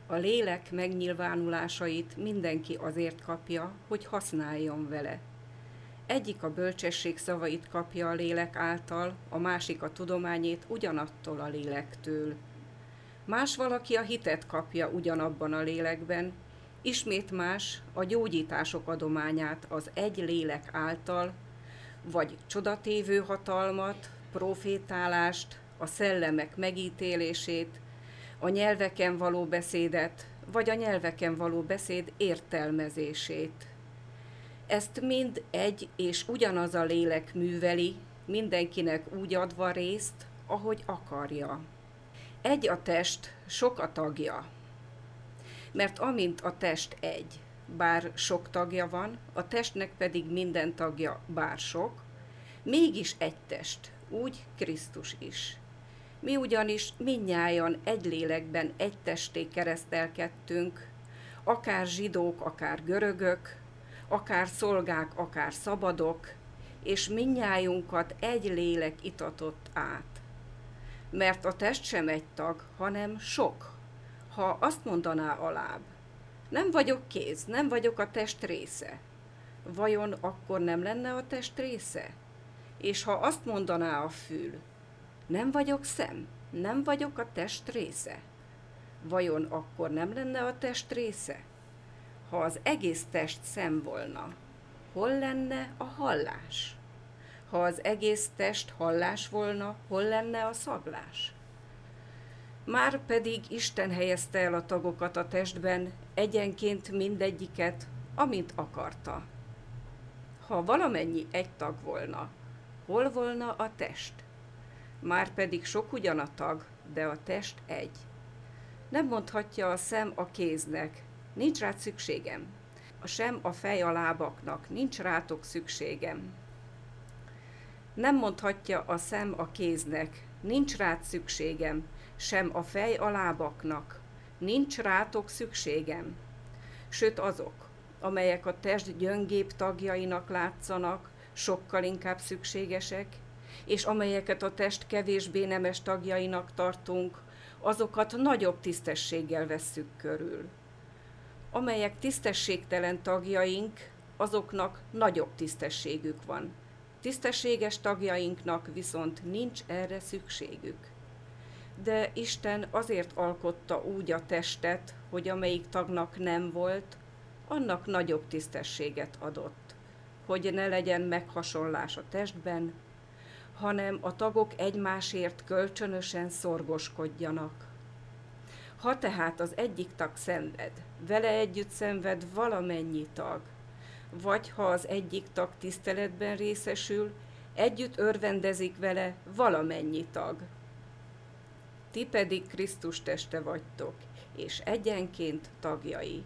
A lélek megnyilvánulásait mindenki azért kapja, hogy használjon vele. Egyik a bölcsesség szavait kapja a lélek által, a másik a tudományét ugyanattól a lélektől. Más valaki a hitet kapja ugyanabban a lélekben, ismét más a gyógyítások adományát az egy lélek által, vagy csodatévő hatalmat, profétálást, a szellemek megítélését, a nyelveken való beszédet, vagy a nyelveken való beszéd értelmezését. Ezt mind egy és ugyanaz a lélek műveli, mindenkinek úgy adva részt, ahogy akarja. Egy a test, sok a tagja. Mert amint a test egy, bár sok tagja van, a testnek pedig minden tagja bár sok, mégis egy test, úgy Krisztus is. Mi ugyanis mindnyájan egy lélekben egy testé keresztelkedtünk, akár zsidók, akár görögök, akár szolgák, akár szabadok, és mindnyájunkat egy lélek itatott át. Mert a test sem egy tag, hanem sok. Ha azt mondaná a láb, nem vagyok kéz, nem vagyok a test része, vajon akkor nem lenne a test része? És ha azt mondaná a fül, nem vagyok szem, nem vagyok a test része, vajon akkor nem lenne a test része? Ha az egész test szem volna, hol lenne a hallás? Ha az egész test hallás volna, hol lenne a szaglás? Már pedig Isten helyezte el a tagokat a testben, egyenként mindegyiket, amint akarta. Ha valamennyi egy tag volna, hol volna a test? Már pedig sok ugyan a tag, de a test egy. Nem mondhatja a szem a kéznek, nincs rád szükségem, sem a fej a lábaknak, nincs rátok szükségem. Nem mondhatja a szem a kéznek, nincs rád szükségem, sem a fej a lábaknak, nincs rátok szükségem. Sőt azok, amelyek a test gyöngébb tagjainak látszanak, sokkal inkább szükségesek, és amelyeket a test kevésbé nemes tagjainak tartunk, azokat nagyobb tisztességgel vesszük körül. Amelyek tisztességtelen tagjaink, azoknak nagyobb tisztességük van. Tisztességes tagjainknak viszont nincs erre szükségük. De Isten azért alkotta úgy a testet, hogy amelyik tagnak nem volt, annak nagyobb tisztességet adott, hogy ne legyen meghasonlás a testben, hanem a tagok egymásért kölcsönösen szorgoskodjanak. Ha tehát az egyik tag szenved, vele együtt szenved valamennyi tag, vagy ha az egyik tag tiszteletben részesül, együtt örvendezik vele valamennyi tag. Ti pedig Krisztus teste vagytok, és egyenként tagjai.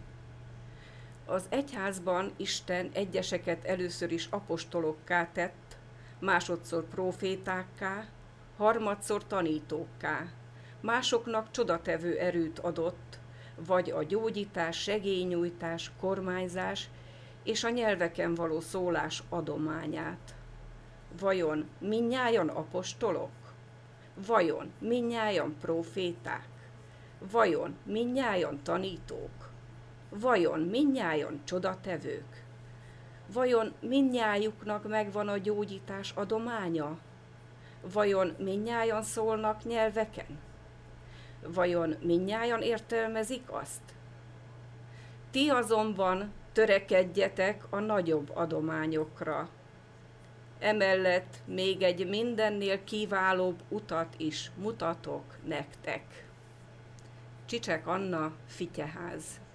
Az egyházban Isten egyeseket először is apostolokká tett, másodszor prófétákká, harmadszor tanítókká, másoknak csodatevő erőt adott, vagy a gyógyítás, segélynyújtás, kormányzás és a nyelveken való szólás adományát. Vajon mindnyájan apostolok? Vajon mindnyájan próféták? Vajon mindnyájan tanítók? Vajon mindnyájan csodatevők? Vajon mindnyájuknak megvan a gyógyítás adománya? Vajon mindnyájan szólnak nyelveken? Vajon mindnyájan értelmezik azt? Ti azonban törekedjetek a nagyobb adományokra. Emellett még egy mindennél kiválóbb utat is mutatok nektek. Csicsek Anna, Fityeház.